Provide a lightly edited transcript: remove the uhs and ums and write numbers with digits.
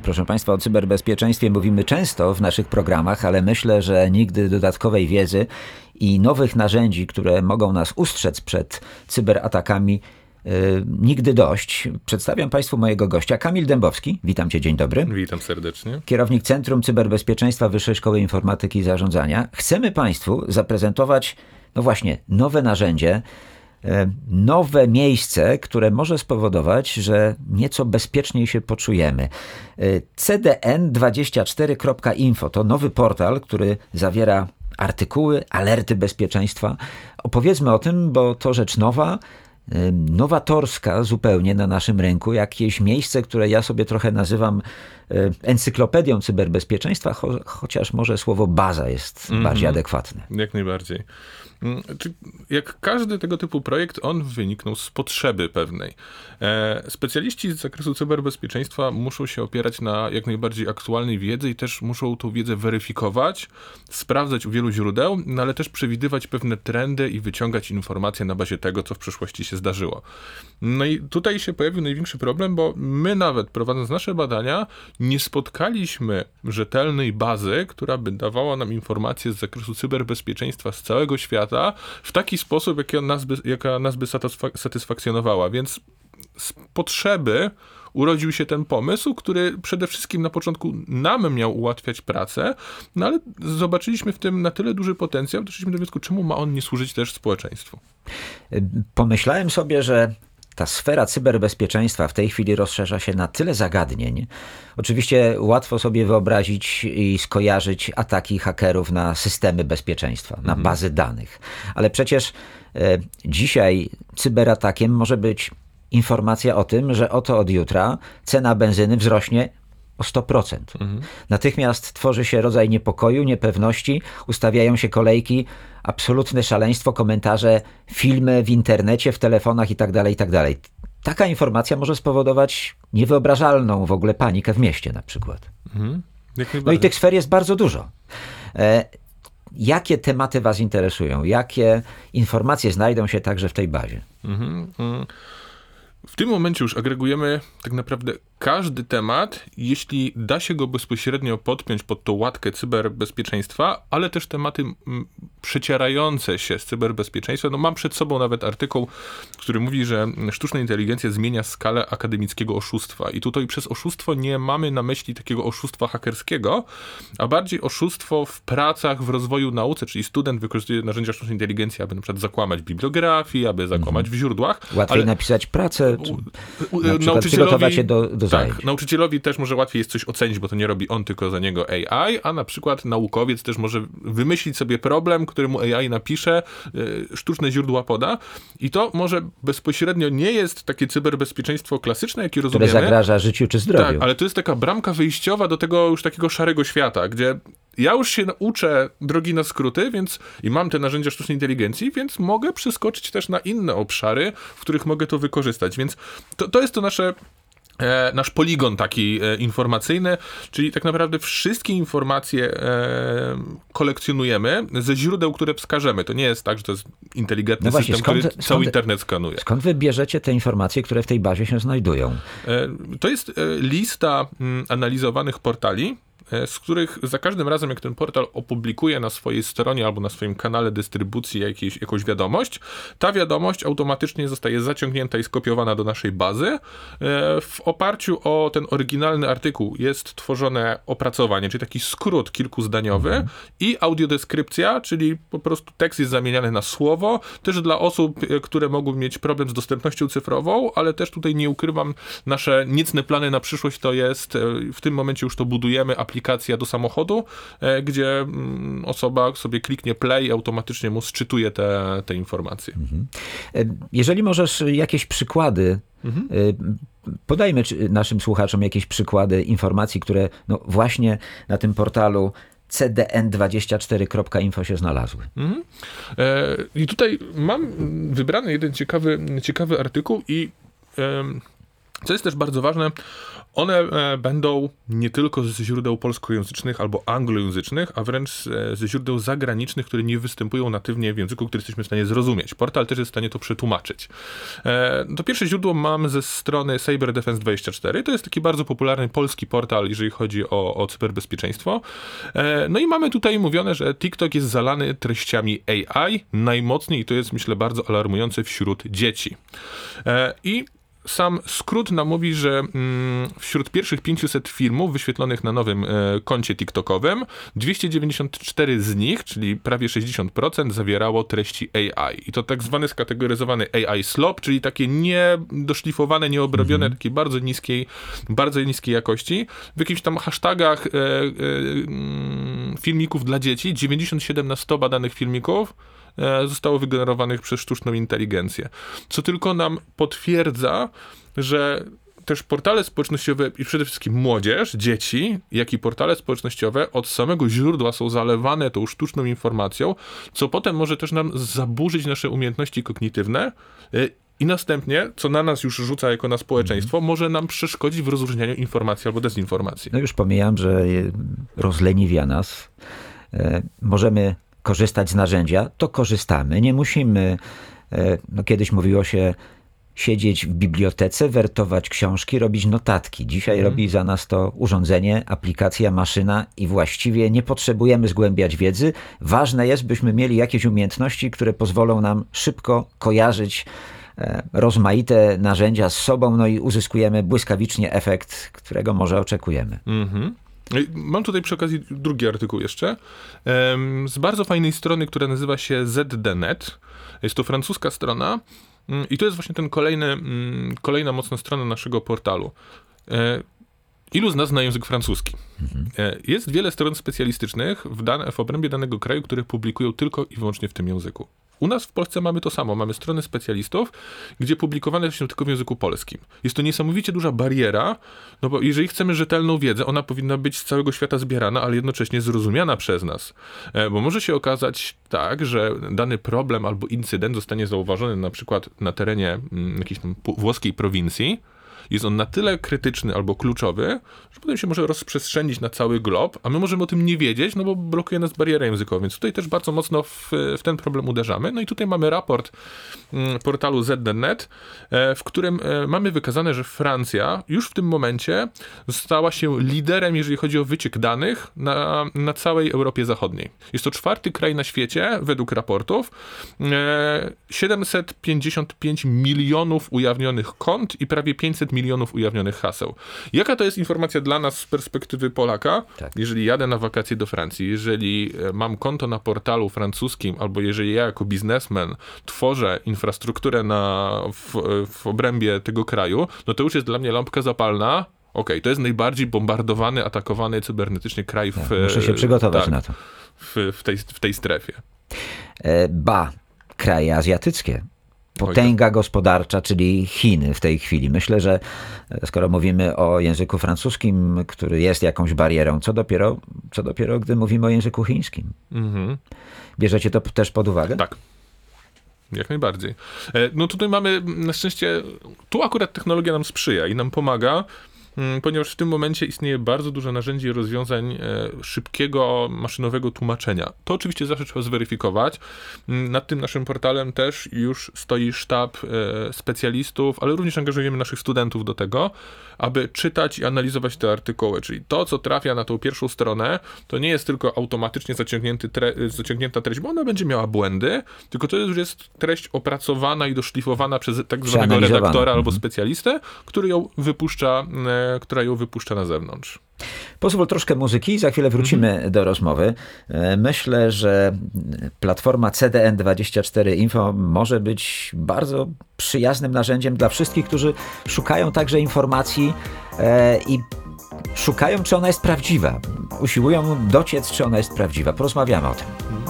Proszę Państwa, o cyberbezpieczeństwie mówimy często w naszych programach, ale myślę, że nigdy dodatkowej wiedzy i nowych narzędzi, które mogą nas ustrzec przed cyberatakami, nigdy dość. Przedstawiam Państwu mojego gościa, Kamil Dębowski. Witam Cię, dzień dobry. Witam serdecznie. Kierownik Centrum Cyberbezpieczeństwa Wyższej Szkoły Informatyki i Zarządzania. Chcemy Państwu zaprezentować, no właśnie, nowe narzędzie, nowe miejsce, które może spowodować, że nieco bezpieczniej się poczujemy. CDN24.info to nowy portal, który zawiera artykuły, alerty bezpieczeństwa. Opowiedzmy o tym, bo to rzecz nowa, nowatorska zupełnie na naszym rynku, jakieś miejsce, które ja sobie trochę nazywam encyklopedią cyberbezpieczeństwa, chociaż może słowo baza jest bardziej adekwatne. Jak najbardziej. Jak każdy tego typu projekt, on wyniknął z potrzeby pewnej. Specjaliści z zakresu cyberbezpieczeństwa muszą się opierać na jak najbardziej aktualnej wiedzy i też muszą tą wiedzę weryfikować, sprawdzać u wielu źródeł, no ale też przewidywać pewne trendy i wyciągać informacje na bazie tego, co w przeszłości się zdarzyło. No i tutaj się pojawił największy problem, bo my nawet prowadząc nasze badania nie spotkaliśmy rzetelnej bazy, która by dawała nam informacje z zakresu cyberbezpieczeństwa z całego świata w taki sposób, jaka nas by satysfakcjonowała. Więc z potrzeby urodził się ten pomysł, który przede wszystkim na początku nam miał ułatwiać pracę, no ale zobaczyliśmy w tym na tyle duży potencjał, doszliśmy do wniosku, czemu ma on nie służyć też społeczeństwu. Pomyślałem sobie, że ta sfera cyberbezpieczeństwa w tej chwili rozszerza się na tyle zagadnień. Oczywiście łatwo sobie wyobrazić i skojarzyć ataki hakerów na systemy bezpieczeństwa, na bazy danych. Ale przecież dzisiaj cyberatakiem może być informacja o tym, że oto od jutra cena benzyny wzrośnie o 100%. Natychmiast tworzy się rodzaj niepokoju, niepewności, ustawiają się kolejki, absolutne szaleństwo, komentarze, filmy w internecie, w telefonach itd., itd. Taka informacja może spowodować niewyobrażalną w ogóle panikę w mieście na przykład. No i tych sfer jest bardzo dużo. Jakie tematy Was interesują? Jakie informacje znajdą się także w tej bazie? W tym momencie już agregujemy tak naprawdę każdy temat, jeśli da się go bezpośrednio podpiąć pod tą łatkę cyberbezpieczeństwa, ale też tematy przecierające się z cyberbezpieczeństwem. No mam przed sobą nawet artykuł, który mówi, że sztuczna inteligencja zmienia skalę akademickiego oszustwa. I tutaj przez oszustwo nie mamy na myśli takiego oszustwa hakerskiego, a bardziej oszustwo w pracach, w rozwoju nauce, czyli student wykorzystuje narzędzia sztucznej inteligencji, aby na przykład zakłamać bibliografii, aby zakłamać w źródłach. Łatwiej napisać pracę, na przykład przygotować się do zajęć. Tak, nauczycielowi też może łatwiej jest coś ocenić, bo to nie robi on, tylko za niego AI, a na przykład naukowiec też może wymyślić sobie problem, który mu AI napisze, sztuczne źródła poda i to może bezpośrednio nie jest takie cyberbezpieczeństwo klasyczne, jakie rozumiemy. Które zagraża życiu czy zdrowiu. Tak, ale to jest taka bramka wyjściowa do tego już takiego szarego świata, gdzie ja już się uczę drogi na skróty, więc i mam te narzędzia sztucznej inteligencji, więc mogę przeskoczyć też na inne obszary, w których mogę to wykorzystać. Więc to jest to nasz poligon taki informacyjny, czyli tak naprawdę wszystkie informacje kolekcjonujemy ze źródeł, które wskażemy. To nie jest tak, że to jest inteligentny system, który cały internet skanuje. Skąd wy bierzecie te informacje, które w tej bazie się znajdują? To jest lista analizowanych portali, z których za każdym razem, jak ten portal opublikuje na swojej stronie albo na swoim kanale dystrybucji jakąś wiadomość, ta wiadomość automatycznie zostaje zaciągnięta i skopiowana do naszej bazy. W oparciu o ten oryginalny artykuł jest tworzone opracowanie, czyli taki skrót kilkuzdaniowy i audiodeskrypcja, czyli po prostu tekst jest zamieniany na słowo, też dla osób, które mogą mieć problem z dostępnością cyfrową, ale też tutaj nie ukrywam, nasze niecne plany na przyszłość to jest, w tym momencie już to budujemy, aplikacja do samochodu, gdzie osoba sobie kliknie play i automatycznie mu sczytuje te informacje. Jeżeli możesz jakieś przykłady, podajmy naszym słuchaczom jakieś przykłady informacji, które no właśnie na tym portalu cdn24.info się znalazły. I tutaj mam wybrany jeden ciekawy artykuł i Co jest też bardzo ważne, one będą nie tylko ze źródeł polskojęzycznych albo anglojęzycznych, a wręcz ze źródeł zagranicznych, które nie występują natywnie w języku, który jesteśmy w stanie zrozumieć. Portal też jest w stanie to przetłumaczyć. To pierwsze źródło mam ze strony CyberDefense24. To jest taki bardzo popularny polski portal, jeżeli chodzi o cyberbezpieczeństwo. No i mamy tutaj mówione, że TikTok jest zalany treściami AI najmocniej i to jest, myślę, bardzo alarmujące wśród dzieci. I sam skrót nam mówi, że wśród pierwszych 500 filmów wyświetlonych na nowym koncie TikTokowym 294 z nich, czyli prawie 60%, zawierało treści AI. I to tak zwany skategoryzowany AI slop, czyli takie niedoszlifowane, nieobrobione, takiej bardzo niskiej jakości. W jakichś tam hashtagach filmików dla dzieci, 97 na 100 badanych filmików zostało wygenerowanych przez sztuczną inteligencję. Co tylko nam potwierdza, że też portale społecznościowe i przede wszystkim młodzież, dzieci, jak i portale społecznościowe od samego źródła są zalewane tą sztuczną informacją, co potem może też nam zaburzyć nasze umiejętności kognitywne i następnie, co na nas już rzuca jako na społeczeństwo, może nam przeszkodzić w rozróżnianiu informacji albo dezinformacji. No już pomijam, że rozleniwia nas. Możemy korzystać z narzędzia, to korzystamy. Nie musimy, kiedyś mówiło się, siedzieć w bibliotece, wertować książki, robić notatki. Dzisiaj robi za nas to urządzenie, aplikacja, maszyna i właściwie nie potrzebujemy zgłębiać wiedzy. Ważne jest, byśmy mieli jakieś umiejętności, które pozwolą nam szybko kojarzyć rozmaite narzędzia z sobą, no i uzyskujemy błyskawicznie efekt, którego może oczekujemy. Mam tutaj przy okazji drugi artykuł jeszcze, z bardzo fajnej strony, która nazywa się ZDNet. Jest to francuska strona i to jest właśnie kolejna mocna strona naszego portalu. Ilu z nas zna język francuski? Jest wiele stron specjalistycznych w obrębie danego kraju, które publikują tylko i wyłącznie w tym języku. U nas w Polsce mamy to samo. Mamy strony specjalistów, gdzie publikowane są tylko w języku polskim. Jest to niesamowicie duża bariera, no bo jeżeli chcemy rzetelną wiedzę, ona powinna być z całego świata zbierana, ale jednocześnie zrozumiana przez nas. Bo może się okazać tak, że dany problem albo incydent zostanie zauważony na przykład na terenie jakiejś tam włoskiej prowincji. Jest on na tyle krytyczny albo kluczowy, że potem się może rozprzestrzenić na cały glob, a my możemy o tym nie wiedzieć, no bo blokuje nas bariera językowa, więc tutaj też bardzo mocno w ten problem uderzamy. No i tutaj mamy raport portalu ZDNet, w którym mamy wykazane, że Francja już w tym momencie stała się liderem, jeżeli chodzi o wyciek danych na całej Europie Zachodniej. Jest to 4. kraj na świecie, według raportów. 755 milionów ujawnionych kont i prawie 500 milionów ujawnionych haseł. Jaka to jest informacja dla nas z perspektywy Polaka? Tak. Jeżeli jadę na wakacje do Francji, jeżeli mam konto na portalu francuskim, albo jeżeli ja jako biznesmen tworzę infrastrukturę w obrębie tego kraju, no to już jest dla mnie lampka zapalna. Okej, to jest najbardziej bombardowany, atakowany cybernetycznie kraj muszę się przygotować na to. W tej strefie. Kraje azjatyckie. Potęga gospodarcza, czyli Chiny w tej chwili. Myślę, że skoro mówimy o języku francuskim, który jest jakąś barierą, co dopiero gdy mówimy o języku chińskim. Bierzecie to też pod uwagę? Tak. Jak najbardziej. No tutaj mamy, na szczęście, tu akurat technologia nam sprzyja i nam pomaga, ponieważ w tym momencie istnieje bardzo dużo narzędzi i rozwiązań szybkiego, maszynowego tłumaczenia. To oczywiście zawsze trzeba zweryfikować. Nad tym naszym portalem też już stoi sztab specjalistów, ale również angażujemy naszych studentów do tego, aby czytać i analizować te artykuły. Czyli to, co trafia na tą pierwszą stronę, to nie jest tylko automatycznie zaciągnięta treść, bo ona będzie miała błędy, tylko to już jest treść opracowana i doszlifowana przez tak zwanego redaktora albo specjalistę, która ją wypuszcza na zewnątrz. Pozwól troszkę muzyki, za chwilę wrócimy do rozmowy. Myślę, że platforma CDN24 Info może być bardzo przyjaznym narzędziem dla wszystkich, którzy szukają także informacji i szukają, czy ona jest prawdziwa. Usiłują dociec, czy ona jest prawdziwa. Porozmawiamy o tym.